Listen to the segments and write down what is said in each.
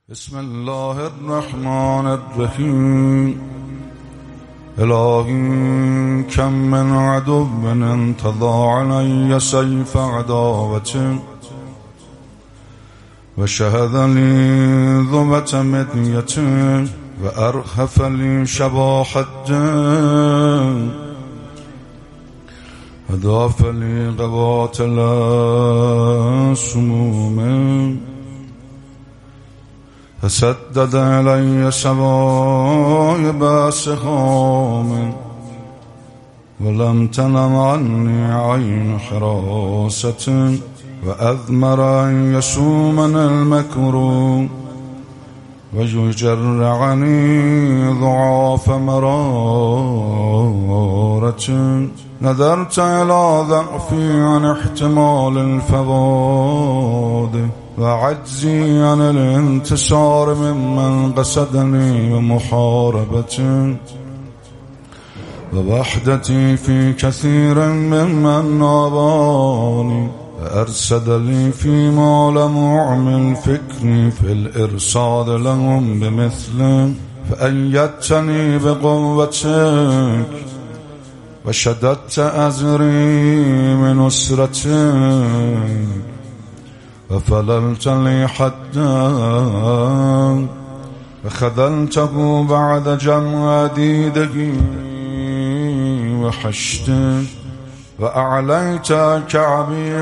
بسم الله الرحمن الرحيم. إلهي كم من عدو انتضى علي سيف عداوة وشهد لي ذمة مدية وأرهف لي شباح الدين وضاف لي قواتل السموم فسدد علي سوايب سهام ولم تنم عني عين حراسة وأذمر أن يسومني المكروه ويجرعني ضعاف مرارة نذرت إلى ضعفي عن احتمال الفواد وعجزي عن الانتصار ممن قصدني ومحاربة ووحدتي في كثير ممن ناباني وأرسد لي فيما لم أعمل فكري في الإرصاد لهم بمثله فأيدتني بقوتك وشددت أزري من نصرتك وفللت لي حدا وخذلته بعد جمع ديده وحشته وأعليت كعبي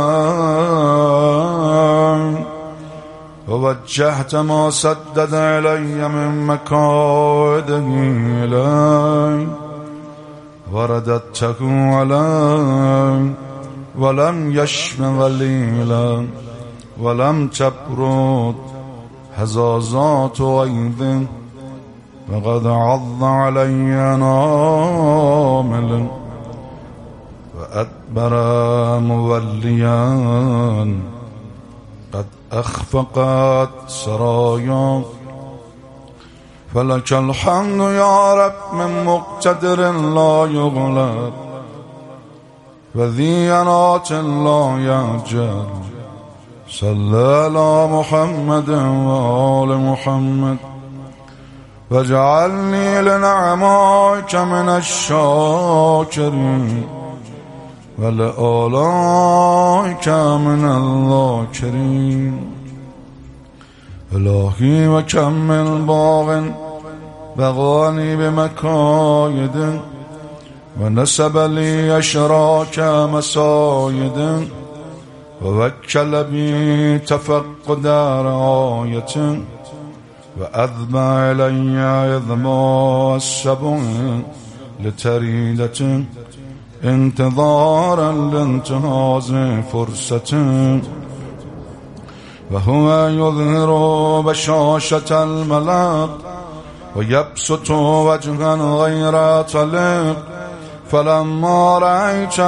علي ووجهت ما سدد إلي من مكائده إلي ورددته علي ولم يشم وليلا ولم تبرد هزازات غيظ وقد عض علي نامل وأدبر موليا قد أخفقت سرايا فلك الحمد يا رب من مقتدر لا يغلب وذي ينات لا يجر صلى على محمد وآل محمد واجعلني لنعمائك من الشاكرين ولآلائك من الذاكرين. إلهي وكمل باغ بغاني بمكايد ونسب لي أشراك مسايد ووكل بي تفقد رعاية وأذبى إلي إذباء السبع لتريدة انتظارا لانتهاز فرصة وهو يظهر بشاشة الملك ويبسط وجها غير طلق فلما رأيت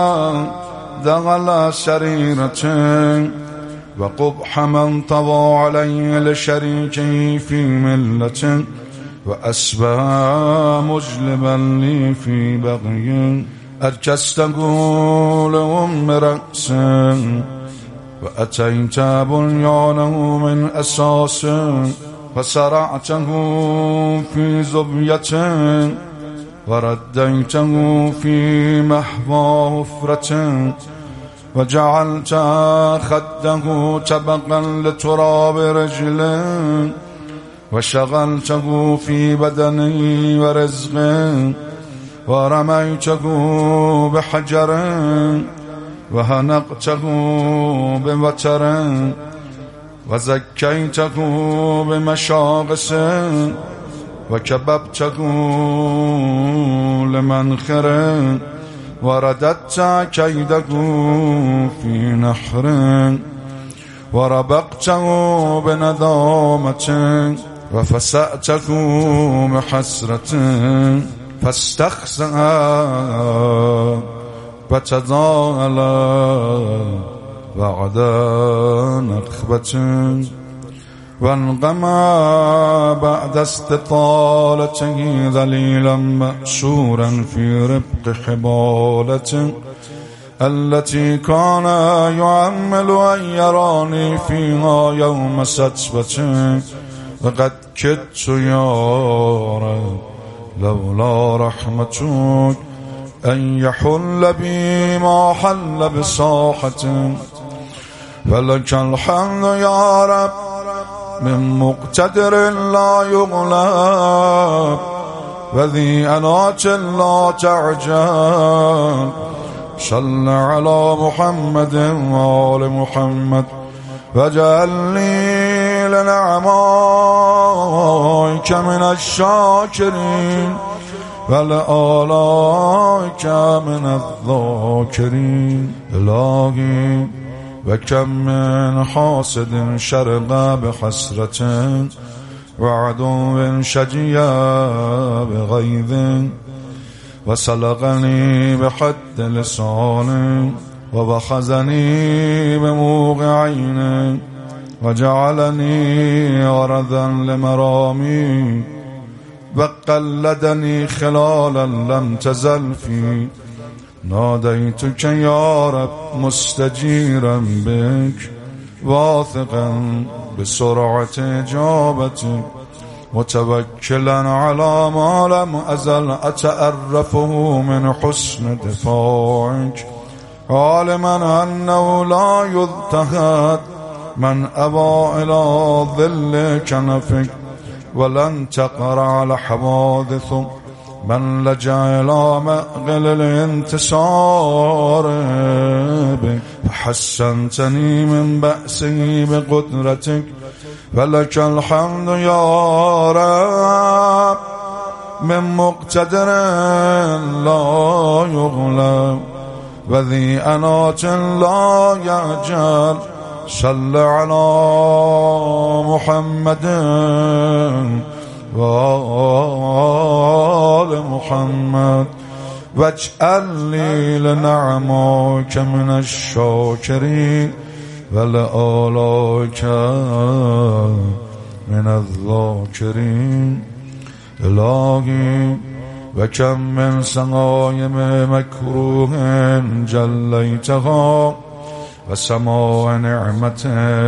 دغل سريرته وقبح من طوى عليه لشريكه في ملة وأسبى مجلبا لي في بغي أركسته لهم رأسا وأتيت بنيانه من أساس وسرعته في زبية ورديته في محوى حفرة وجعلت خده طبقا لتراب رجله وشغلته في بدني ورزقه ورميته بحجر وهنقته بوتر وزكيته بمشاغس وكببته لمنخر ورددت كيده في نحر وربقته بندامة وفسأته بحسرة فاستخزأ وتضاءل بعد نخبة وانقمى بعد استطالته ذليلا مأسورا في ربق حبالة التي كان يعمل أن يراني فيها يوم ستبتك وقد كدت يا رب لولا رحمتك أن يحل بي ما حل بساحتك فلك الحمد يا رب من مقتدر لا يغلب وذي أنات لا تعجل صل على محمد وآل محمد واجعل لي لنعمائك من الشاكرين ولآلائك من الذاكرين إلهي وكم من حاسد شرق بحسرة وعدو شجي بغيظ وسلقني بحد لسان وبخزني بموقع عين وجعلني عرضا لمرامي وقلدني خلالا لم تزل فيه ناديتك يا رب مستجيرا بك واثقا بسرعة إجابتك متوكلا على ما لم أزل أتأرفه من حسن دفاعك عالما أنه لا يضطهد من أبى إلى ظل كنفك ولن تقرع الحوادث من لجأ إلى مأغل الانتصار بك فحسنتني من بأسي بقدرتك فلك الحمد يا رب من مقتدر لا يغلب وذي أنات لا يعجل صل على محمد وآل محمد واجعل لي لنعمائك من الشاكرين ولآلائك من الذاكرين إلهي وكم من سقايم مكروه جليتها وسماء نعمة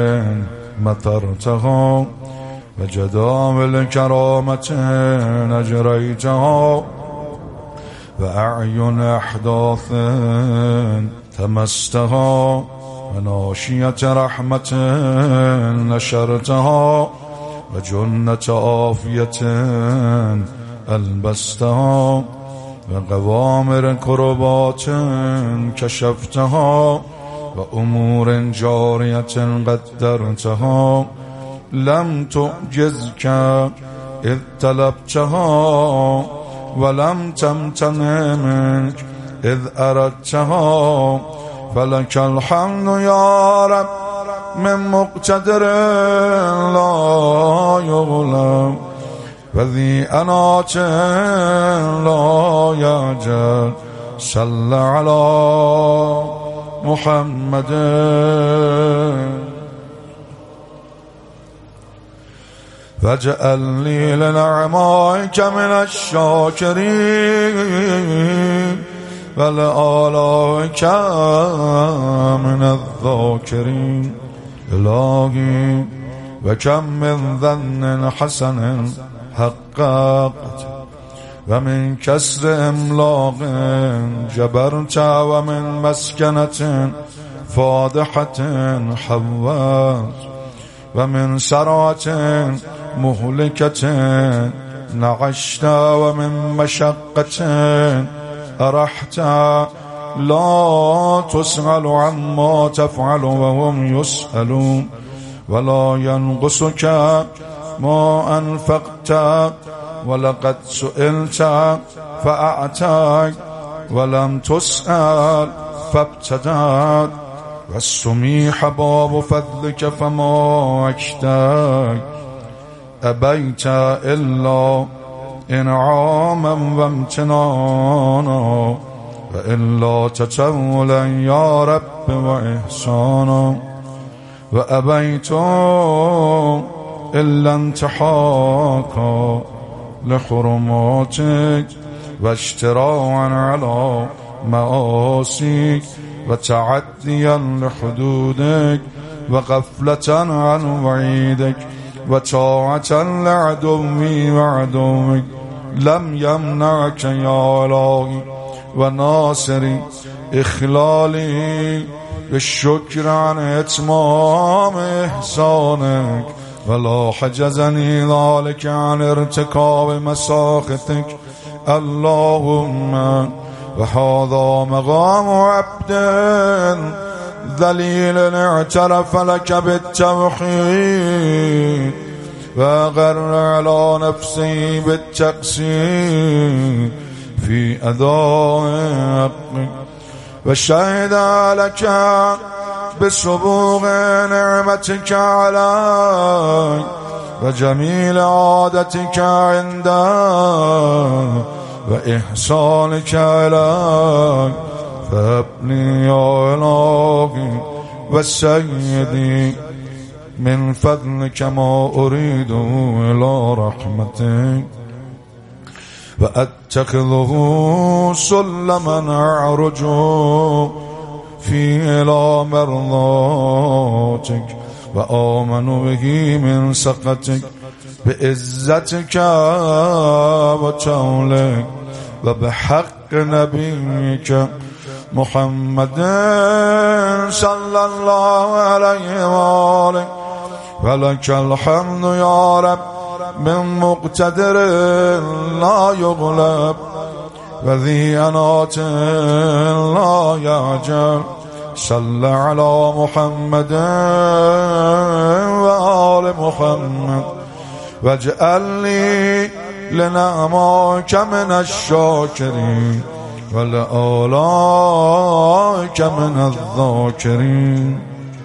مطرتها وجداول كرامة أجريتها وأعين أحداث تمستها وناشية رحمة نشرتها وجنة عافية ألبستها وقوامر كربات كشفتها وأمور جارية قدرتها لم تعجزك إذ طلبتها ولم تمتنع منك إذ أردتها فلك الحمد يا رب من مقتدر لا يغلب وذي أنات لا يعجل صل على محمد واجعل لي لنعمائك من الشاكرين ولآلائك من الذاكرين إلهي وكم من ظن حسن حققت ومن كسر إملاق جبرت ومن مسكنة فاضحة حوات ومن سرعة مهلكة نعشت ومن مشقة أرحت لا تسأل عما تفعل وهم يسألون ولا ينقصك ما أنفقت ولقد سئلت فأعتاك ولم تسأل فابتدأت والسميح باب فضلك فما أكتاك أبيت إلا إنعاما وامتنانا وإلا تتولا يا رب وإحسانا وأبيت إلا انتحاكا لحرماتك واشتراعا على مآسيك وتعديا لحدودك وغفلة عن وعيدك وطاعة لعدوي وعدوك لم يمنعك يا إلهي وناصري إخلالي بالشكر عن إتمام إحسانك ولا حجزني ذلك عن ارتكاب مساختك اللهم. وهذا مقام عبد ذليل اعترف لك بالتوحيد وغر على نفسي بالتقصير في أداء حقك وشهد لك بسبوغ نعمتك علي وجميل عادتك عنده وإحسانك إلي فابني يا إلهي والسيدي من فضلك ما أريد إلى رحمتك وأتخذه سلما أعرج فيه إلى مرضاتك وآمن به من سخطك بعزتك وجولك وبحق نبيك محمد صلى الله عليه وآله. ولك الحمد يا رب من مقتدر لا يغلب وذي أنات لا يعجل. صل على محمد وآل محمد واجعلني لنعماك من الشاكرين ولآلائك من الذاكرين.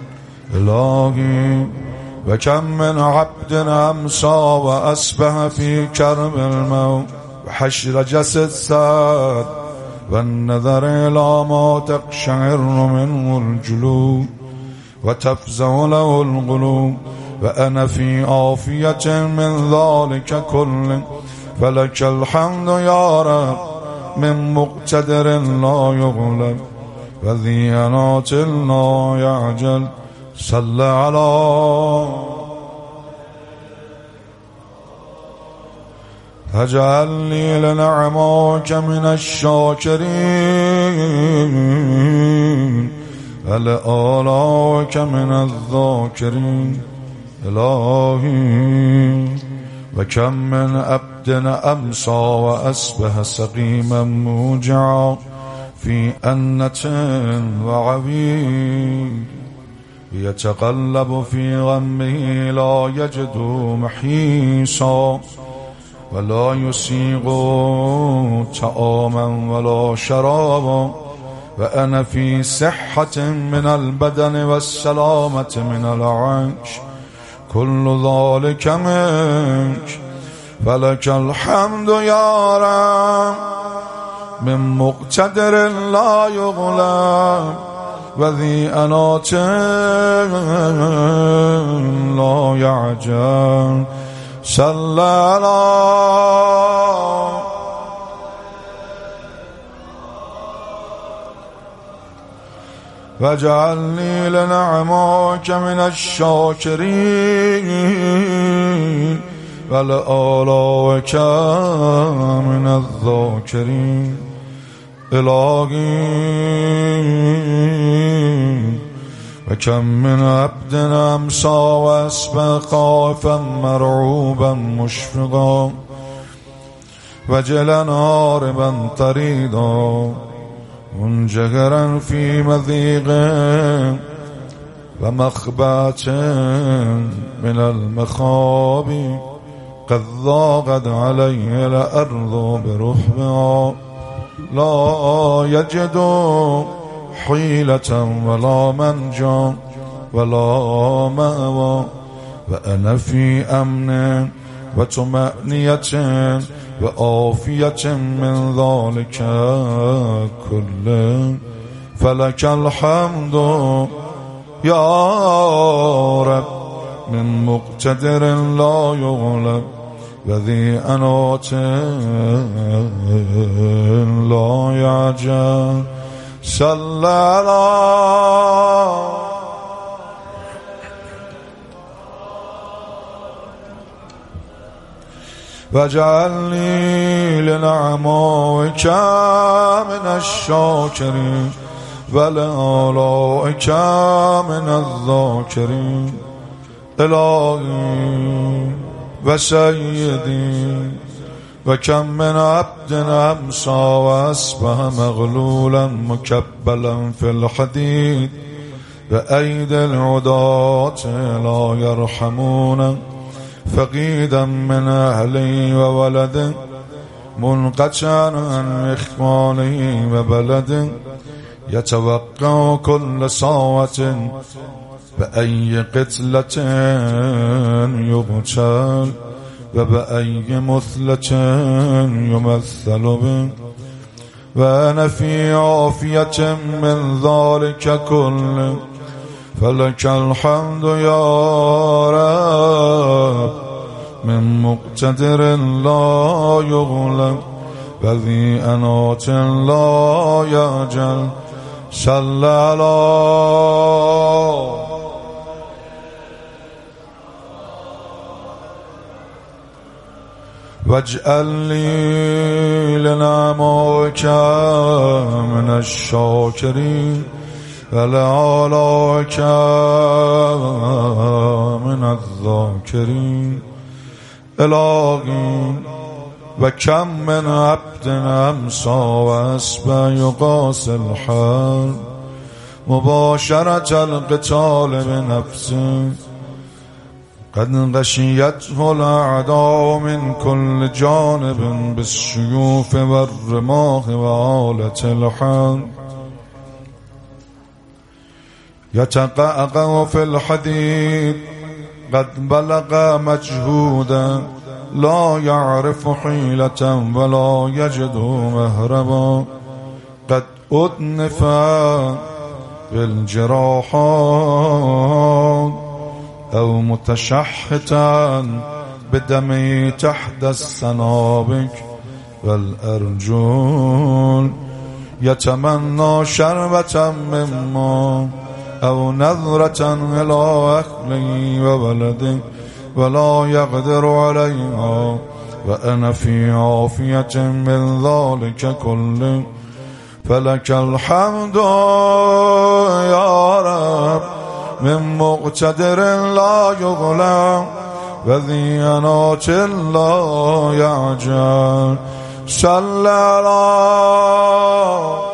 إلهي وكم من عبد أمسى وأصبح في كرب الموت وحشر جسد ساد والنظر إلى ما تقشعر منه الجلود وتفزع له القلوب وأنا في عافية من ذلك كله. فلك الحمد يا رب من مقتدر لا يغلب وذي أنات لا يعجل. صل على اجعلني لنعماك من الشاكرين ولآلائك من الذاكرين. إلهي وكم من عبد أمسى وأصبح سقيما موجعا في أنة وعويل يتقلب في غمه لا يجد محيصا ولا يسيغ طعاما ولا شرابا وأنا في صحة من البدن والسلامة من العيش كل ذلك منك. فلك الحمد يا رب من مقتدر لا يغلب وذي أنات لا يعجل. صلى على واجعلني لنعماك من الشاكرين ولآلائك من الذاكرين. إلهي وكم من عبد أمسى وأصبح خائفا مرعوبا مشفقا وجلا هاربا طريدا منجهرا في مضيق ومخبات من المخاب قد ضاقت عليه الأرض برحبها لا يجد حيلة ولا منجا ولا مأوى وأنا في أمن وطمأنية وعافية من ذلك كله. فلك الحمد يا رب من مقتدر لا يغلب وذي أنات لا يعجل. صل على واجعلني لنعمائك من الشاكرين ولآلائك من الذاكرين إلهي وسيدي وكم من عبد أمسى وأصبح مغلولا مكبلا في الحديد بأيدي العداة لا يرحمون فقيدا من أهلي وولد منقطعا عن إخواني وبلد يتوقع كل ساعة بأي قتلة يقتل وبأي مثلة يمثل به وأنا في عافية من ذلك كله فلك الحمد يا رب من مقتدر لا يغلب وذي أنات لا يجل صلى على واجعل لي لنعمائك من الشاكرين ولآلائك من الذاكرين إلهي وكم من عبد أمسى وأصبح يقاسي الحال مباشرة القتال بنفسه قد غشيته الأعداء من كل جانب بالسيوف والرماح وآلة الحرب يتقعقع في الحديد قد بلغ مجهودا لا يعرف حيلة ولا يجد مهربا قد أدنف بالجراحات أو متشحتا بدمي تحت السنابك والأرجل يتمنى شربة مما أو نظرة إلى أهله وولده ولا يقدر عليها وأنا في عافية من ذلك كله فلك الحمد يا رب من مقتدر لا يغلب وذي أنات لا يعجل صلى على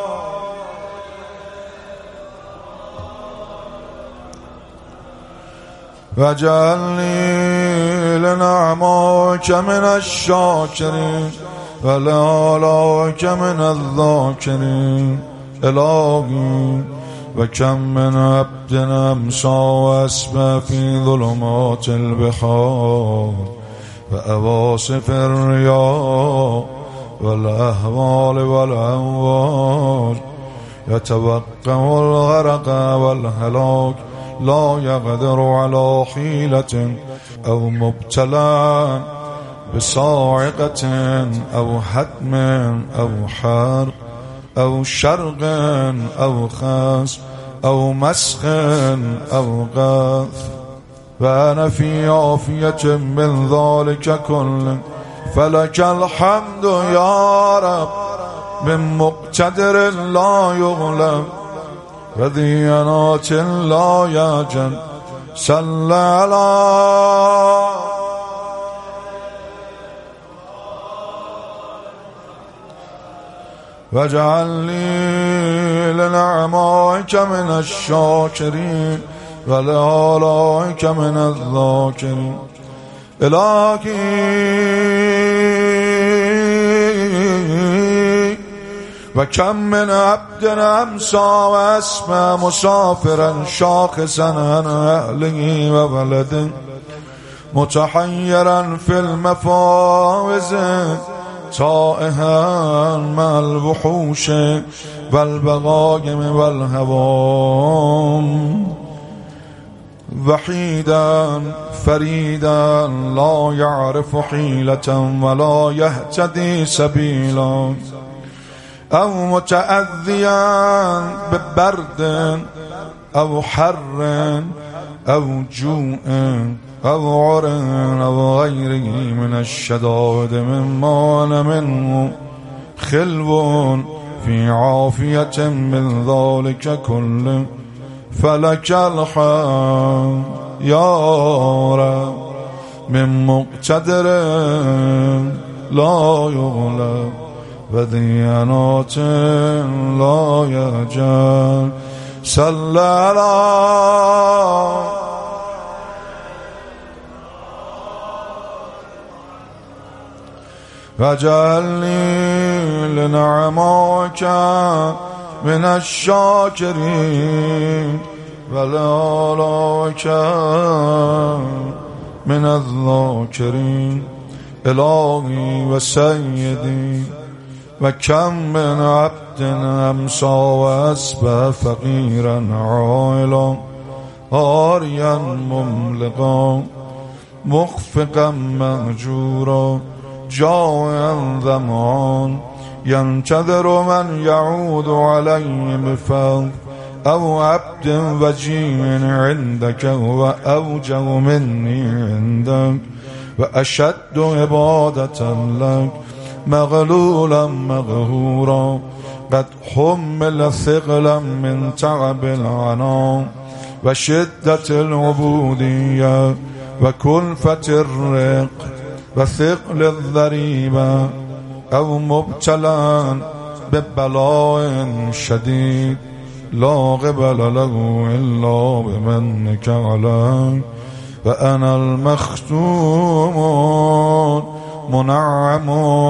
واجعلني لنعمائك من الشاكرين ولآلائك من الذاكرين إلهي وكم من عبد أمسى وأصبح في ظلمات البحار وأواصف الرياح والأهوال والأمواج يتوقع الغرق والهلاك لا يقدر على حيلة أو مبتلى بصاعقة أو هدم أو حرق أو شرق أو خاس أو مسخ أو غاث وأنا في عافية من ذلك كله فلك الحمد يا رب من مقتدر لا يغلب وذي أنات لا يجل صلى على واجعلني لنعمائك من الشاكرين ولآلائك من الذاكرين إلهي وكم من عبد أمسى وأصبح مسافرا شاخصا عن أهله وولده متحيرا في المفاوز تائها مع الوحوش والبغايم والهوام وحيدا فريدا لا يعرف حيلة ولا يهتدي سبيلا أو متأذيا ببرد أو حر أو جوع أو عر أو غيره من الشدائد مما أنا منه خلو في عافية من ذلك كله فلك الحمد يا رب من مقتدر لا يغلب وديانات لا يجل صلى الله وجعلني لنعمك من الشاكرين ولآلائك من الذاكرين إلهي وسيدي وكم من عبد أمسى وأصبح فقيرا عائلا عاريا مملقا مخفقا مهجورا جائعا ظمآن ينتظر من يعود عليه بفضل أو عبد وجيه عندك هو أوجه مني عندك وأشد عبادة لك مغلولا مغهورا قد حمل ثقلا من تعب العناء وشدة العبودية وكلفة الرق وثقل الضريبة أو مبتلى ببلاء شديد لا قبل له إلا بمنك علي وأنا المختوم منعم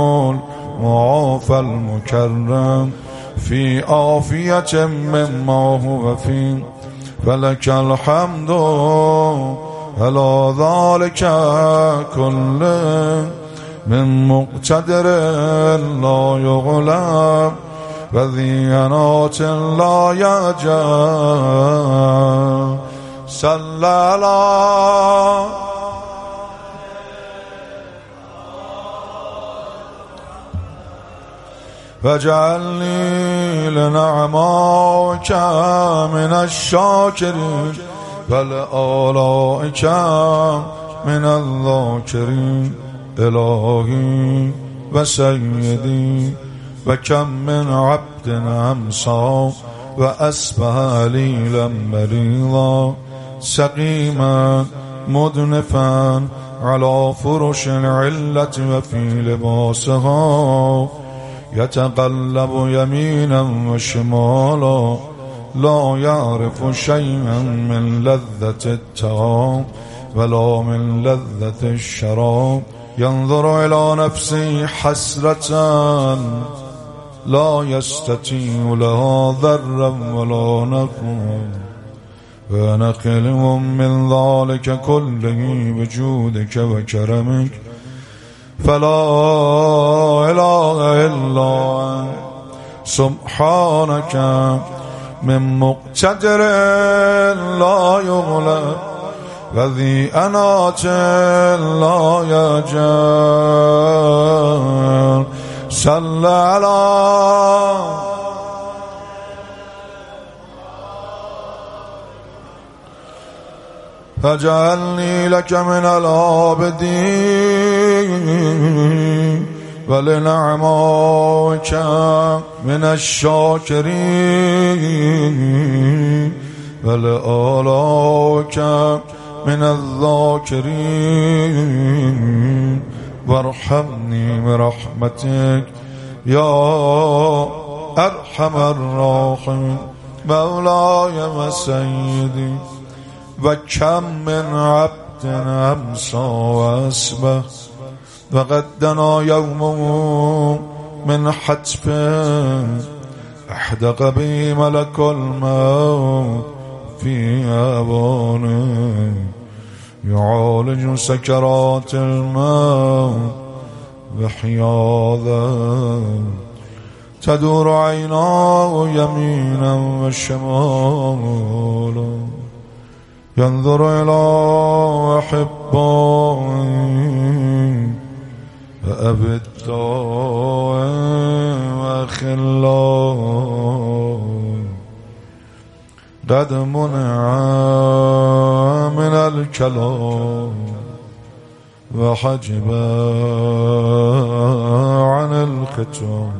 معافى المكرم في عافية مما هو فيه فلك الحمد على ذلك كله من مقتدر لا يغلب وذيانات لا يجل صلى الله وجعلني لنعمائك من الشاكرين ولآلائك من الذاكرين إلهي وسيدي وكم من عبد أمسى وأصبح ليلا مريضا سقيما مدنفا على فرش العلة وفي لباسها يتقلب يمينا وشمالا لا يعرف شيئا من لذة الطعام ولا من لذة الشراب ينظر إلى نفسه حسرة لا يستطيع لها ذرا ولا نفع ونقلهم من ذلك كله بجودك وكرمك فلا إله إلا أنت سبحانك من مقتدر لا يغلب وذي أنات لا يجل صلى على فجعلني لك من العابدين ولنعمائك من الشاكرين ولآلائك من الذاكرين وارحمني برحمتك يا أرحم الراحمين مولاي وسيدي وكم من عبد أمسى وأصبح وقد دنا يومه من حتف احدق به ملك الموت في أبانه يعالج سكرات الموت بحياذا تدور عيناه يمينا وشمالا ينظر إلى أحبائه فأبي الدائم والأخلاء قد منع من الكلام وحجب عن الختام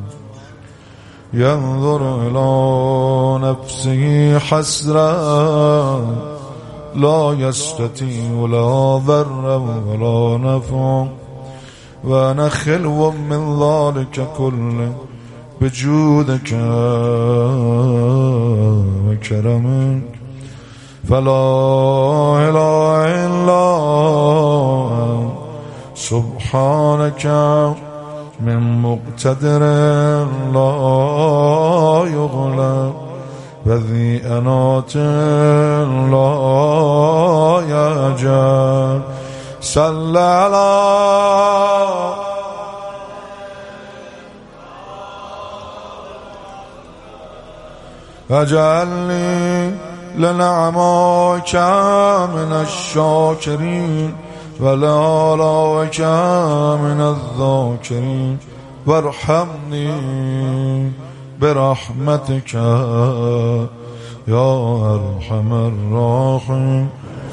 ينظر إلى نفسه حسرا لا يستطيع لا ضر ولا نفع وأنا خلو من ذلك كله بجودك وكرمك فلا إله إلا أنت سبحانك من مقتدر لا يغلب وذي أنات لا يجل صلى على واجعلني لنعمائك من الشاكرين ولآلائك من الذاكرين وارحمني برحمتك يا أرحم الراحمين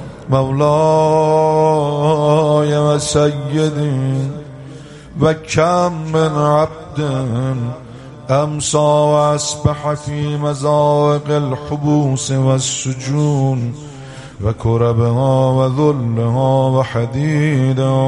مولاي وسيدي وكم من عبد أمسى وأصبح في مزاق الحبوس والسجون وكربها وذلها وحديدها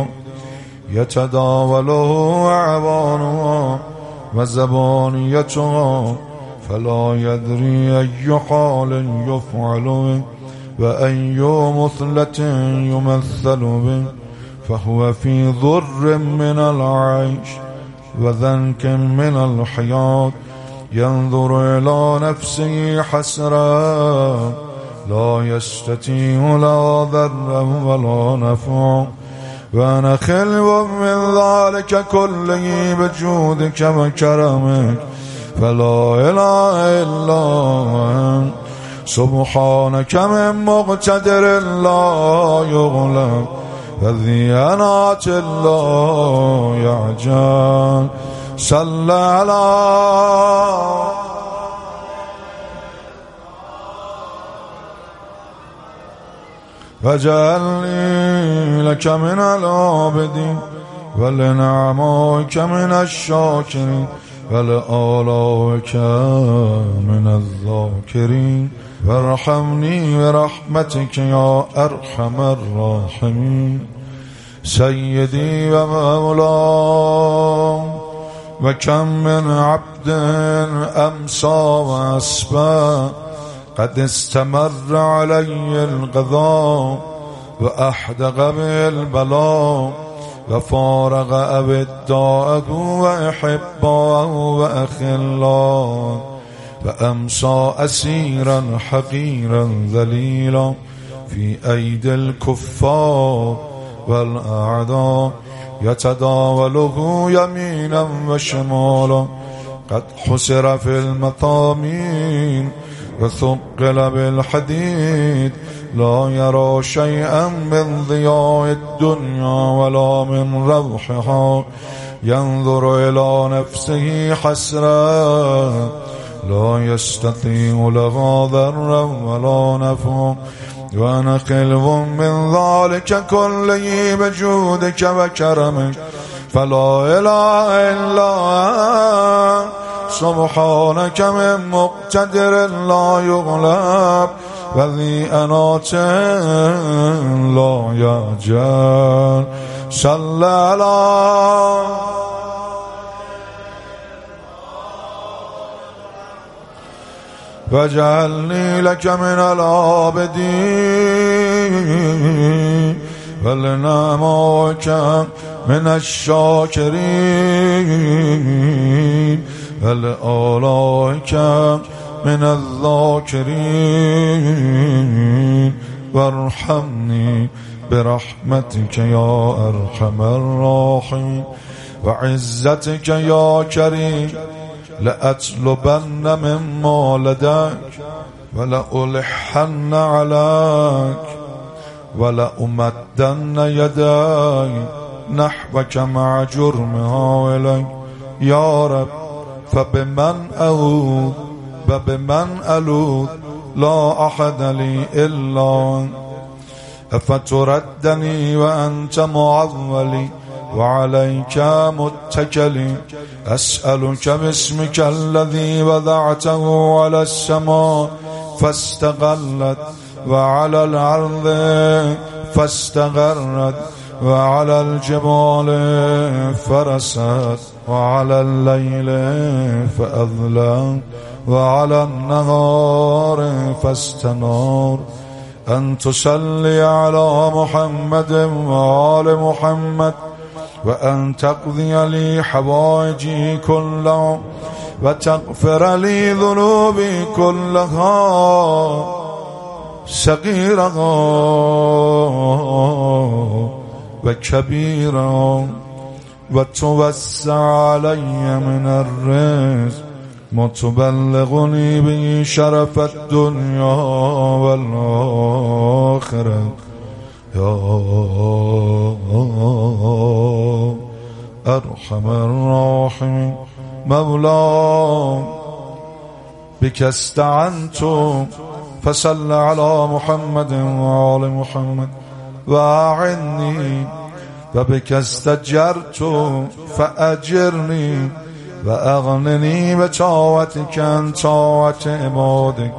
يتداوله أعوانها وزبانيتها فلا يدري أي حال يفعل به وأي مثلة يمثل به فهو في ضر من العيش وذنك من الحياة ينظر إلى نفسه حسرا لا يستطيع لا ضر ولا نفع وأنا خلو من ذلك كله بجودك وكرمك فلا إله إلا أنت سبحانك من مقتدر لا يغلب وذي أنات لا يعجل صلى على وجعلني لك من العابدين ولنعمائك من الشاكرين ولآلائك من الذاكرين وارحمني برحمتك يا أرحم الراحمين سيدي ومولاي وكم من عبد أمسى وأصبح قد استمر علي القضاء وأحدق بالبلاء وفارق أبداءه وأحباءه وأخلاء فأمسى أسيرا حقيرا ذليلا في أيدي الكفار والأعداء يتداوله يمينا وشمالا قد حسر في المطامين وثقل بالحديد لا يرى شيئا من ضياء الدنيا ولا من روحها ينظر إلى نفسه حسرا لا يستطيع لها ضرا ولا نفع وأنا خلو من ذلك كله بجودك وكرمك فلا إله إلا أنت سبحانك من مقتدر لا يغلب وذي أنات لا يجل صلى على واجعلني لك من العابدين ولنعمائك من الشاكرين ولآلائك من الذاكرين وارحمني برحمتك يا أرحم الراحمين وعزتك يا كريم لأطلبن مما لديك ولألحن عليك ولأمدن يداي نحوك مع جرمها إليك يا رب فبمن أعوذ وبمن ألوذ لا أحد لي إلا أنت أفتردني وأنت معولي وعليك متكلي أسألك باسمك الذي وضعته على السماء فاستقلت وعلى الأرض فاستقرت وعلى الجبال فرست وعلى الليل فأظلم وعلى النهار فاستنار أن تصلي على محمد وآل محمد وأن تقضي لي حوائجي كلها وتغفر لي ذنوبي كلها صغيرها وكبيرها وتوسع علي من الرزق ما تبلغني به شرف الدنيا والآخرة يا أرحم الراحمين. مولا بك استعنت فصل على محمد وآل محمد وأعني وبك استجرت فأجرني وأغنني بطاعتك عن طاعة عبادك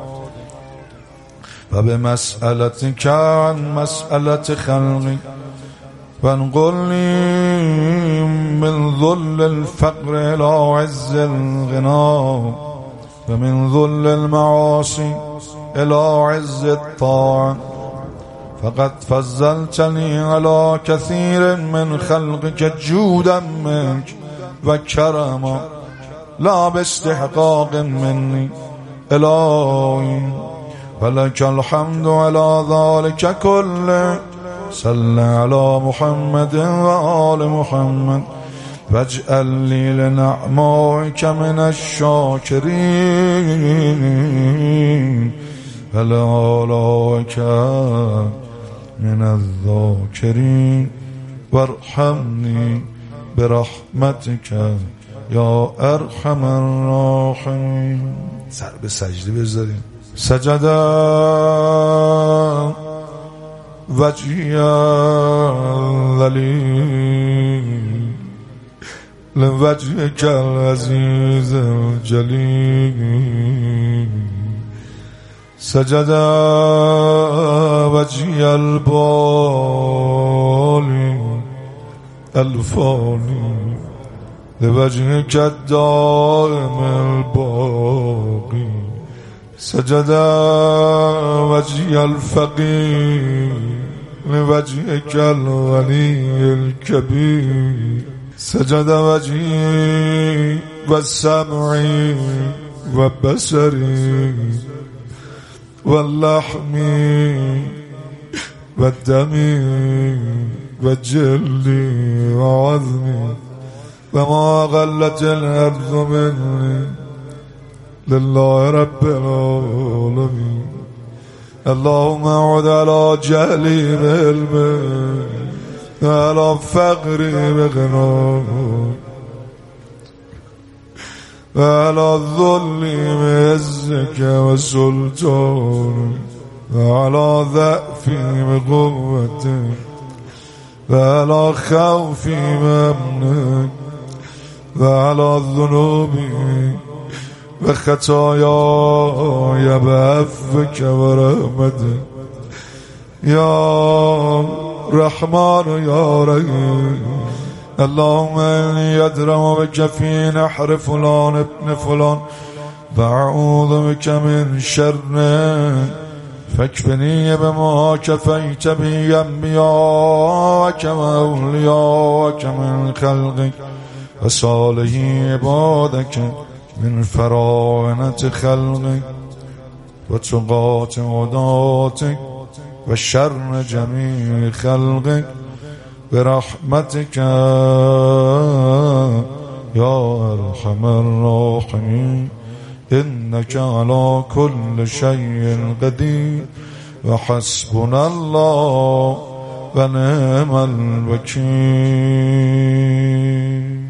وبمسألتك عن مسألة خلقك وانقلني من ذل الفقر إلى عز الغنى ومن ذل المعاصي إلى عز الطاعة فقد فضلتني على كثير من خلقك جودا منك وكرما لا باستحقاق مني إلهي ولك الحمد على ذلك كله. صل على محمد وآل محمد واجعل لي لنعمائك من الشاكرين ولعلاك من الذاكرين وارحمني برحمتك یا ارحم الراحمین. سر به سجده بذاریم. سجد وجهی الذلیل لوجهک العزیز الجلیل سجد وجهی البالی الفانی لوجهك الدائم الباقي سجد وجهي الفقير لوجهك الغني الكبير سجد وجهي والسمع وبصري واللحم والدم والجلد وعظمي وما غلت الأرض مني لله رب العالمين. اللهم اعد على جهلي بعلمك وعلى فقري بغناك وعلى ذلي بعزك وسلطانك وعلى ضعفي بقوتك وعلى خوفي بأمنك وعلى ذنوبي وخطاياي بعفوك ورحمتك يا رحمن يا رحيم. اللهم إني أدرم بك في نحر فلان ابن فلان وأعوذ بك من شره فاكفني بما كفيت بي أنبياءك وأولياءك من خلقك وصالح عبادك من فراعنة خلقك وتقاة عداتك وشر جميع خلقك برحمتك يا أرحم الراحمين. إنك على كل شيء قدير وحسبنا الله ونعم الوكيل.